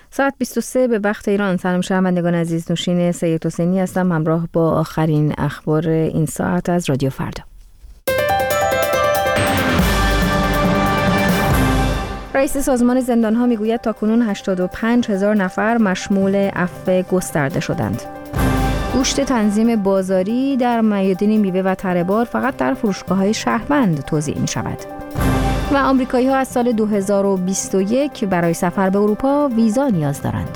ساعت 23 به وقت ایران. سلام شنوندگان عزیز، نوشین سید حسینی هستم همراه با آخرین اخبار این ساعت از رادیو فردا. رئیس سازمان زندان‌ها میگوید تاکنون 85,000 نفر مشمول عفو گسترده شدند. گوشت تنظیم بازاری در میادین میوه و تره بار فقط در فروشگاه‌های شهروند توزیع می‌شود. و آمریکایی‌ها از سال 2021 برای سفر به اروپا ویزا نیاز دارند.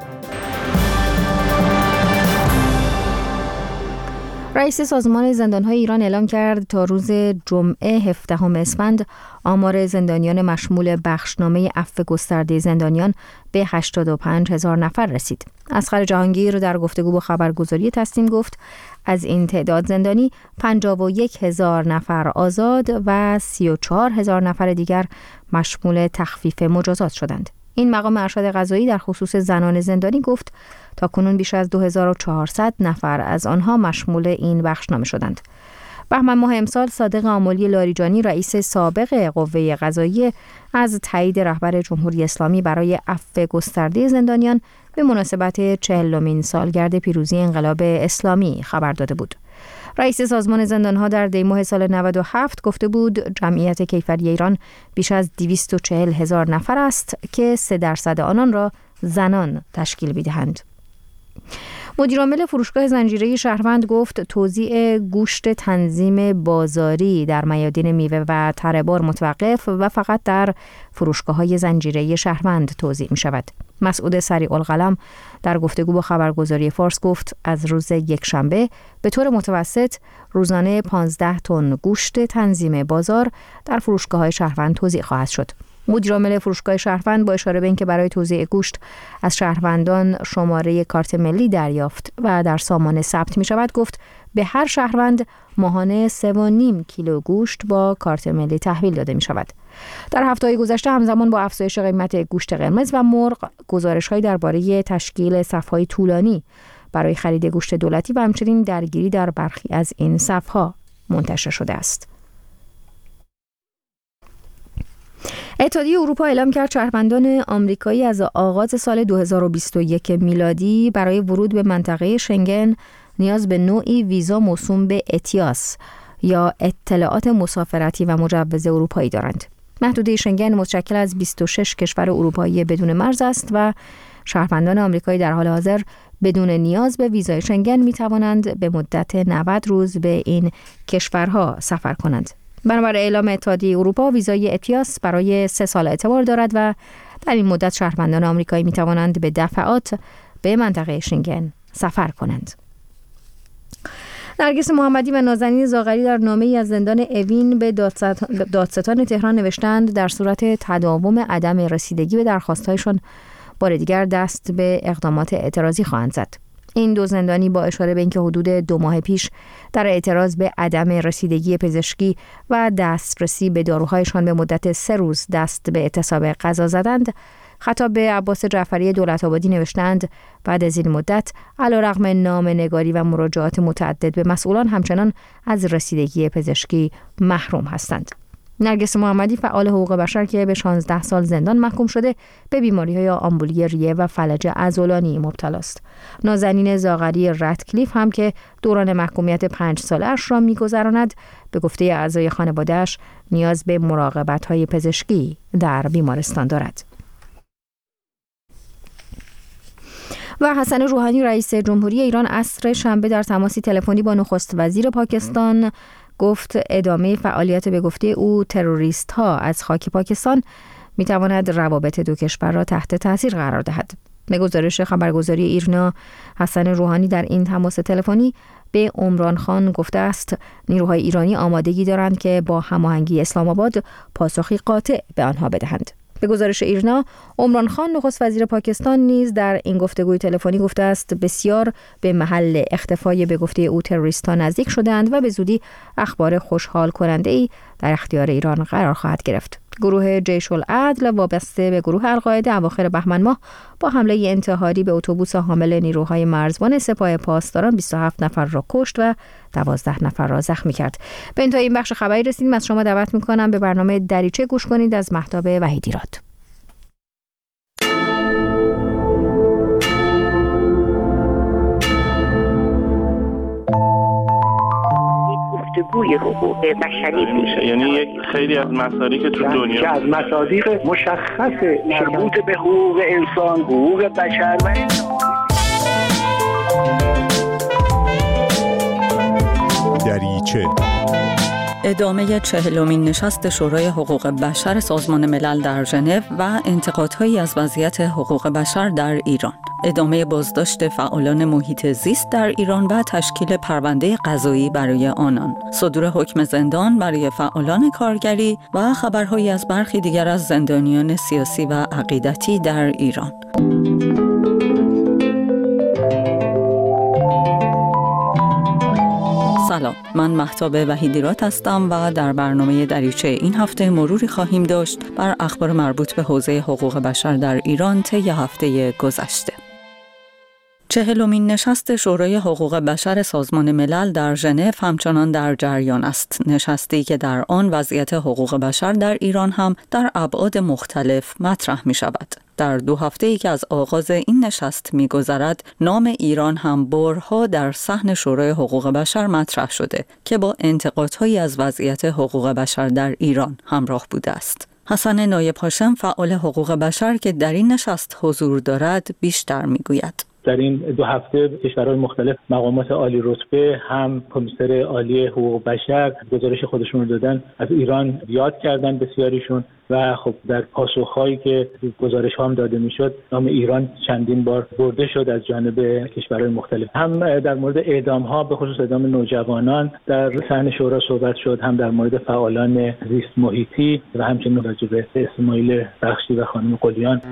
رئیس سازمان زندان‌های ایران اعلام کرد تا روز جمعه 17 اسفند آمار زندانیان مشمول بخشنامه عفو گسترده زندانیان به 85,000 نفر رسید. اصغر جهانگیر در گفتگو با خبرگزاری تسنیم گفت از این تعداد زندانی 51,000 نفر آزاد و 34,000 نفر دیگر مشمول تخفیف مجازات شدند. این مقام ارشد قضایی در خصوص زنان زندانی گفت تاکنون بیش از 2400 نفر از آنها مشمول این بخشنامه شدند. بهمن ماه امسال صادق آملی لاریجانی رئیس سابق قوه قضاییه از تایید رهبر جمهوری اسلامی برای عفو گسترده زندانیان به مناسبت 40مین سالگرد پیروزی انقلاب اسلامی خبر داده بود. رئیس سازمان زندان‌ها در دی‌ماه سال 97 گفته بود جمعیت کیفری ایران بیش از 240,000 نفر است که 3% آنان را زنان تشکیل می‌دهند. مدیرعامل فروشگاه زنجیره شهروند گفت توزیع گوشت تنظیم بازاری در میادین میوه و تره بار متوقف و فقط در فروشگاه‌های زنجیره شهروند توزیع می‌شود. مسعود سریع القلم در گفتگو با خبرگزاری فارس گفت از روز یکشنبه به طور متوسط روزانه 15 تن گوشت تنظیم بازار در فروشگاه‌های شهروند توزیع خواهد شد. مدیرعامل فروشگاه شهروند با اشاره به اینکه برای توزیع گوشت از شهروندان شماره کارت ملی دریافت و در سامانه ثبت می شود گفت به هر شهروند ماهانه 3.5 کیلو گوشت با کارت ملی تحویل داده می شود. در هفته‌های گذشته همزمان با افزایش قیمت گوشت قرمز و مرغ گزارش‌هایی درباره تشکیل صف‌های طولانی برای خرید گوشت دولتی و همچنین درگیری در برخی از این صف‌ها منتشر شده است. اتحادیه اروپا اعلام کرد شهروندان آمریکایی از آغاز سال 2021 میلادی برای ورود به منطقه شنگن نیاز به نوعی ویزا موسوم به اتیاس یا اطلاعات مسافرتی و مجوز اروپایی دارند. محدوده شنگن متشکل از 26 کشور اروپایی بدون مرز است و شهروندان آمریکایی در حال حاضر بدون نیاز به ویزای شنگن می توانند به مدت 90 روز به این کشورها سفر کنند. بنابر اعلام اتحادیه اروپا ویزای اتیاس برای 3 سال اعتبار دارد و در این مدت شهروندان آمریکایی می توانند به دفعات به منطقه شنگن سفر کنند. نرگس محمدی و نازنین زاغری در نامه‌ای از زندان اوین به دادستان تهران نوشتند در صورت تداوم عدم رسیدگی به درخواست‌هایشان بار دیگر دست به اقدامات اعتراضی خواهند زد. این دو زندانی با اشاره به اینکه حدود 2 ماه پیش در اعتراض به عدم رسیدگی پزشکی و دسترسی به داروهایشان به مدت 3 روز دست به اعتصاب غذا زدند، خطاب به عباس جعفری دولت‌آبادی نوشتند بعد از این مدت علیرغم نامه‌نگاری و مراجعات متعدد به مسئولان همچنان از رسیدگی پزشکی محروم هستند. نرگس محمدی فعال حقوق بشر که به 16 سال زندان محکوم شده به بیماری‌های آمبولی ریه و فلج عضلانی مبتلا است. نازنین زاغری رتکلیف هم که دوران محکومیت 5 ساله‌اش را می‌گذراند به گفته اعضای خانواده‌اش نیاز به مراقبت‌های پزشکی در بیمارستان دارد. و حسن روحانی رئیس جمهوری ایران عصر شنبه در تماسی تلفنی با نخست وزیر پاکستان گفت ادامه فعالیت به گفته او تروریست ها از خاک پاکستان می تواند روابط دو کشور را تحت تاثیر قرار دهد. به گزارش خبرگزاری ایرنا حسن روحانی در این تماس تلفنی به عمران خان گفته است نیروهای ایرانی آمادگی دارند که با هماهنگی اسلام آباد پاسخی قاطع به آنها بدهند. به گزارش ایرنا عمران خان نخست وزیر پاکستان نیز در این گفتگوی تلفنی گفته است بسیار به محل اختفای به گفته او تروریست‌ها نزدیک شدند و به زودی اخبار خوشحال کننده‌ای در اختیار ایران قرار خواهد گرفت. گروه جیش العدل وابسته به گروه القاعده اواخر بهمن ماه با حمله انتحاری به اتوبوس حامل نیروهای مرزبان سپاه پاسداران 27 نفر را کشت و 12 نفر را زخمی کرد. به انتهای این بخش خبری رسیدیم. از شما دعوت می‌کنم به برنامه دریچه گوش کنید از مهتاب وحیدی راد. بازگوی حقوق بشری میشه. یعنی یک خیلی از مصادیق تو دنیا که از مصادیق مشخص مربوط به حقوق انسان، حقوق بشر و دریچه ادامه 40مین نشست شورای حقوق بشر سازمان ملل در ژنو و انتقادهایی از وضعیت حقوق بشر در ایران. ادامه بازداشت فعالان محیط زیست در ایران و تشکیل پرونده قضایی برای آنان. صدور حکم زندان برای فعالان کارگری و خبرهایی از برخی دیگر از زندانیان سیاسی و عقیدتی در ایران. سلام، من مهتاب وحیدیرات هستم و در برنامه دریچه این هفته مروری خواهیم داشت بر اخبار مربوط به حوزه حقوق بشر در ایران طی هفته گذشته. 40مین نشست شورای حقوق بشر سازمان ملل در ژنو همچنان در جریان است. نشستی که در آن وضعیت حقوق بشر در ایران هم در ابعاد مختلف مطرح می شود. در 2 هفته‌ای که از آغاز این نشست می‌گذرد، نام ایران هم بارها در صحن شورای حقوق بشر مطرح شده که با انتقادهایی از وضعیت حقوق بشر در ایران همراه بوده است. حسن نایب هاشم، فعال حقوق بشر که در این نشست حضور دارد، بیشتر می‌گوید. در این 2 هفته کشورهای مختلف مقامات عالی رتبه هم کمیسر عالی حقوق بشر گزارش خودشون رو دادن، از ایران یاد کردن بسیاریشون و خب در پاسخهایی که گزارش ها هم داده میشد نام ایران چندین بار برده شد از جانب کشورهای مختلف. هم در مورد اعدام ها به خصوص اعدام نوجوانان در صحن شورا صحبت شد، هم در مورد فعالان زیست محیطی و همچنین راجع به اسماعیل بخشی و خانم قلیان.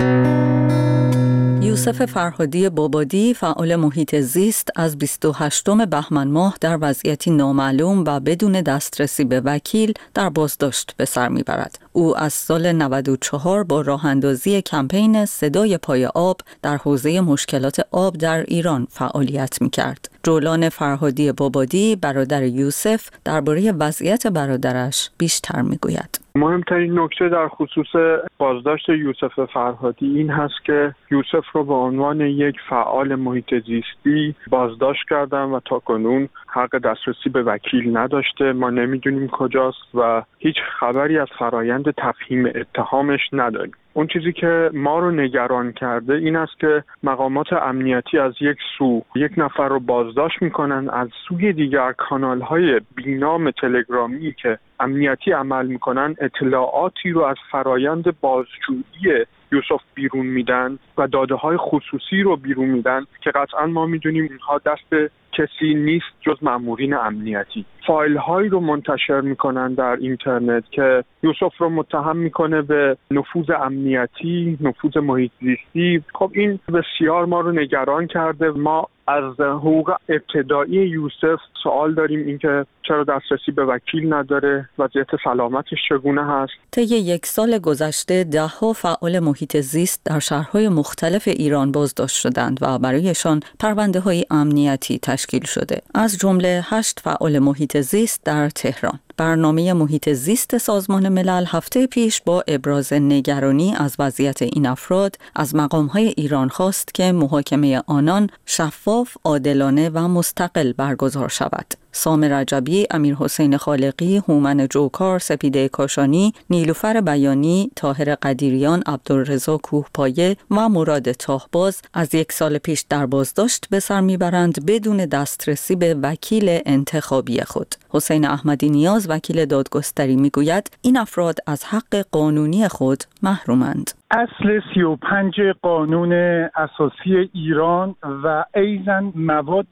یوسف فرهادی بابادی، فعال محیط زیست، از 28 بهمن ماه در وضعیتی نامعلوم و بدون دسترسی به وکیل در بازداشت به سر میبرد. او از سال 94 با راه اندازی کمپین صدای پای آب در حوزه مشکلات آب در ایران فعالیت میکرد. جولان فرهادی بابادی، برادر یوسف، درباره وضعیت برادرش بیشتر میگوید. مهمترین نکته در خصوص بازداشت یوسف فرهادی این هست که یوسف رو به عنوان یک فعال محیط زیستی بازداشت کردن و تاکنون حق دسترسی به وکیل نداشته. ما نمیدونیم کجاست و هیچ خبری از فرایند تفهیم اتهامش نداریم. اون چیزی که ما رو نگران کرده این است که مقامات امنیتی از یک سو یک نفر رو بازداشت میکنن، از سوی دیگر کانال‌های بینام تلگرامی که امنیتی عمل میکنن اطلاعاتی رو از فرایند بازجویی یوسف بیرون میدن و داده‌های خصوصی رو بیرون میدن که قطعا ما میدونیم اینها دست کسی نیست جز مامورین امنیتی. فایل هایی رو منتشر میکنن در اینترنت که یوسف رو متهم میکنه به نفوذ امنیتی، نفوذ محیط زیستی. خب این بسیار ما رو نگران کرده. ما از حقوق ابتدایی یوسف سوال داریم، اینکه چرا دسترسی به وکیل نداره، وضعیت سلامتش چگونه هست. طی 1 سال گذشته 10 فعال محیط زیست در شهرهای مختلف ایران بازداشت شدند و برایشان پرونده‌های امنیتی تشکیل شده، از جمله 8 فعال محیط زیست در تهران. برنامه محیط زیست سازمان ملل هفته پیش با ابراز نگرانی از وضعیت این افراد از مقام‌های ایران خواست که محاکمه آنان شفاف، عادلانه و مستقل برگزار شود. سام رجبی، امیرحسین خالقی، هومن جوکار، سپیده کاشانی، نیلوفر بیانی، طاهر قدیریان، عبدالرضا کوهپایه و مراد تاهباز از 1 سال پیش در بازداشت به سر میبرند بدون دسترسی به وکیل انتخابی خود. حسین احمدی نیاز، وکیل دادگستری، میگوید این افراد از حق قانونی خود محرومند. اصل 35 قانون اساسی ایران و ایضاً مواد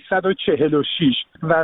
346 و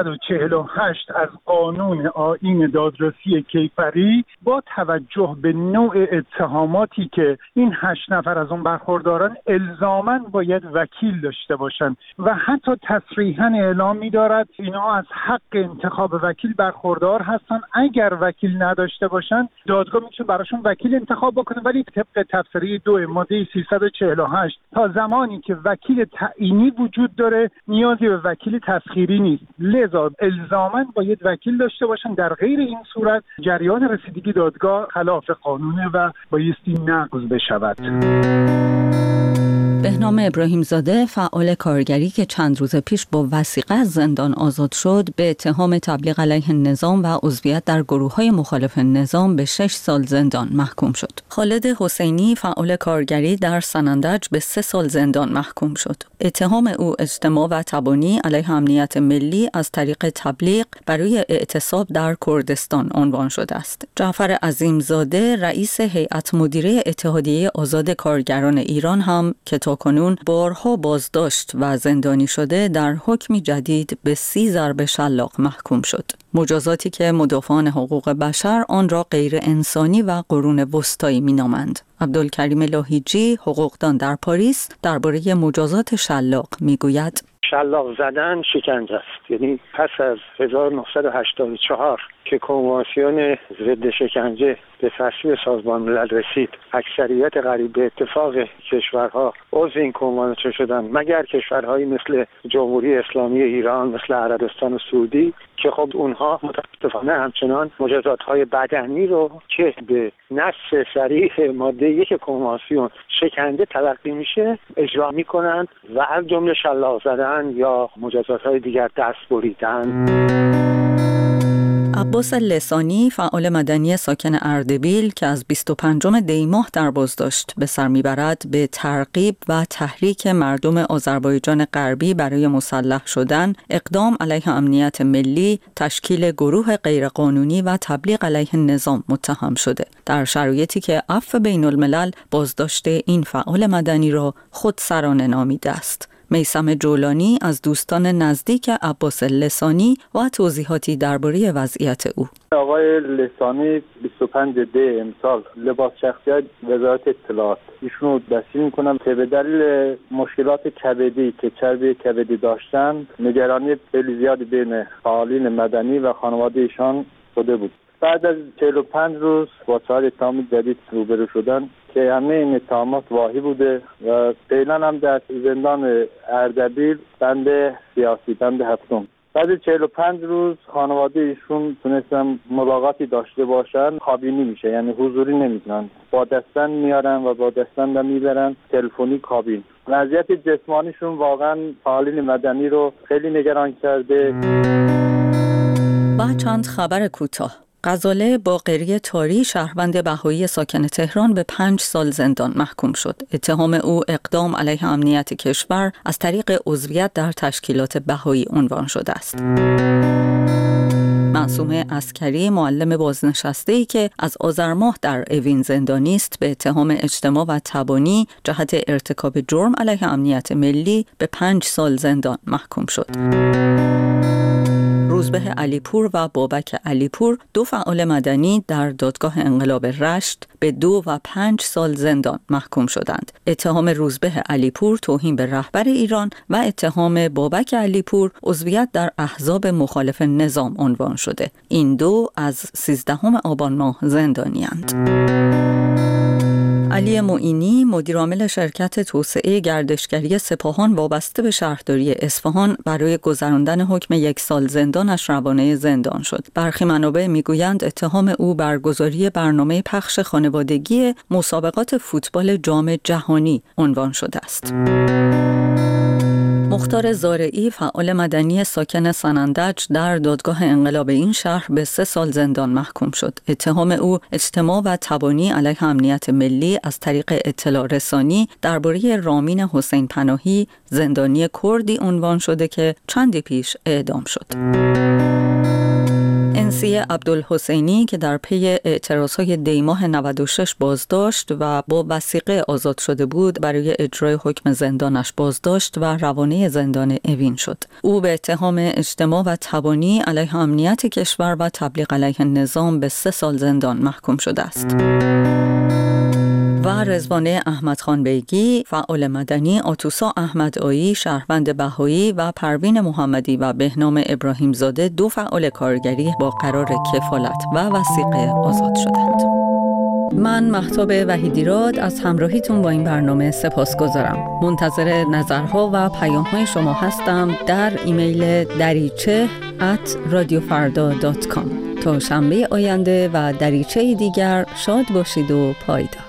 348 از قانون آیین دادرسی کیفری با توجه به نوع اتهاماتی که این 8 نفر از اون برخوردارن الزاماً باید وکیل داشته باشن و حتی تصریحاً اعلام می‌دارد اینا از حق انتخاب وکیل برخوردار هستن. اگر وکیل نداشته باشن دادگاه میتونه براشون وکیل انتخاب بکنه، ولی طبق تفسیری 2 ماده 348 تا زمانی که وکیل تعیینی وجود داره نیازی به وکیل تسخیری نیست، لذا الزاماً باید وکیل داشته باشن. در غیر این صورت جریان رسیدگی دادگاه خلاف قانونه و بایستی نقض بشود. بهنام ابراهیمزاده، فعال کارگری که چند روز پیش با وثیقه از زندان آزاد شد، به اتهام تبلیغ علیه النظام و عضویت در گروه‌های مخالف نظام به 6 سال زندان محکوم شد. خالد حسینی، فعال کارگری در سنندج، به 3 سال زندان محکوم شد. اتهام او اجتماع و تبانی علیه امنیت ملی از طریق تبلیغ برای اعتصاب در کردستان عنوان شده است. جعفر عظیمزاده، رئیس هیئت مدیره اتحادیه آزاد کارگران ایران هم که تاکنون بارها بازداشت و زندانی شده، در حکمی جدید به 30 ضرب شلاق محکوم شد. مجازاتی که مدافعان حقوق بشر آن را غیر انسانی و قرون وسطایی مینامند. عبدالکریم لاهیجی، حقوقدان در پاریس، درباره مجازات شلاق میگوید: شلاق زدن شکنجه است. یعنی پس از 1984 که کنوانسیون ضد شکنجه به تصویب سازمان ملل رسید، اکثریت قریب به اتفاق کشورها عضو این کنوانسیون شدن، مگر کشورهایی مثل جمهوری اسلامی ایران، مثل عربستان و سعودی، که خب اونها متاسفانه همچنان مجازات‌های بدنی رو که به نص صریح ماده 1 کنوانسیون شکنجه تلقی میشه اجرا میکنند و از جمله شلاق زدن یا مجازات‌های دیگر دست بریدن. عباس لسانی، فعال مدنی ساکن اردبیل که از 25 دی ماه در بازداشت به سر میبرد، به ترغیب و تحریک مردم آذربایجان غربی برای مسلح شدن، اقدام علیه امنیت ملی، تشکیل گروه غیرقانونی و تبلیغ علیه نظام متهم شده، در شرایطی که عفو بین الملل بازداشت این فعال مدنی را خودسرانه نامیده است. میثم جولانی از دوستان نزدیک عباس لسانی و توضیحاتی درباره وضعیت او. آقای لسانی 25 دی امسال لباس شخصیت وزارت اطلاعات ایشونو دستگیر میکنم که به دلیل مشکلات کبدی که چربی کبدی داشتن، نگرانی خیلی زیادی بین فعالین مدنی و خانواده ایشان شده بود. بعد از 45 روز با 4 اتهام جدید روبرو شدن که همه این اتهامات واهی بوده و فعلا هم در زندان اردبیل بند سیاسی، بند 7. بعد 45 روز خانواده ایشون تونستن ملاقاتی داشته باشن، کابینی میشه، یعنی حضوری نمیتونن، با دستن میارن و با دستن میبرن تلفنی کابین. وضعیت جسمانیشون واقعا فعالین مدنی رو خیلی نگران کرده. با چند خبر کوتاه. غزاله باقری تاری، شهروند بهایی ساکن تهران، به 5 سال زندان محکوم شد. اتهام او اقدام علیه امنیت کشور از طریق عضویت در تشکیلات بهایی عنوان شده است. معصومه عسکری، معلم بازنشسته‌ای که از آذر ماه در اوین زندانی است، به اتهام اجتماع و تبانی جهت ارتکاب جرم علیه امنیت ملی به 5 سال زندان محکوم شد. روزبه علیپور و بابک علیپور، 2 فعال مدنی در دادگاه انقلاب رشت، به 2 و 5 سال زندان محکوم شدند. اتهام روزبه علیپور توهین به رهبر ایران و اتهام بابک علیپور عضویت در احزاب مخالف نظام عنوان شده. این 2 از 13 آبان ماه زندانی‌اند. علی معینی، مدیرعامل شرکت توسعه گردشگری سپاهان وابسته به شهرداری اصفهان، برای گذراندن حکم 1 سال زندانش روانه زندان شد. برخی منابع میگویند اتهام او برگزاری برنامه پخش خانوادگی مسابقات فوتبال جام جهانی عنوان شده است. مختار زارعی، فعال مدنی ساکن سنندج، در دادگاه انقلاب این شهر به 3 سال زندان محکوم شد. اتهام او اجتماع و تبانی علیه امنیت ملی از طریق اطلاع رسانی درباره رامین حسین پناهی، زندانی کردی عنوان شده که چندی پیش اعدام شد. انسی عبدالحسینی که در پی اعتراضهای دی ماه 96 بازداشت و با وثیقه آزاد شده بود، برای اجرای حکم زندانش بازداشت و روانه زندان اوین شد. او به اتهام اجتماع و تبانی علیه امنیت کشور و تبلیغ علیه نظام به 3 سال زندان محکوم شده است. و رضوانه احمدخان بیگی، فعال مدنی، آتوسا احمدآیی، شهروند بهایی و پروین محمدی و بهنام ابراهیمزاده، 2 فعال کارگری با قرار کفالت و وثیقه آزاد شدند. من مهتاب وحیدیراد از همراهیتون با این برنامه سپاسگزارم. منتظر نظرها و پیام‌های شما هستم در ایمیل dariche@radiofarda.com. تا شنبه آینده و دریچه دیگر، شاد باشید و پایدار.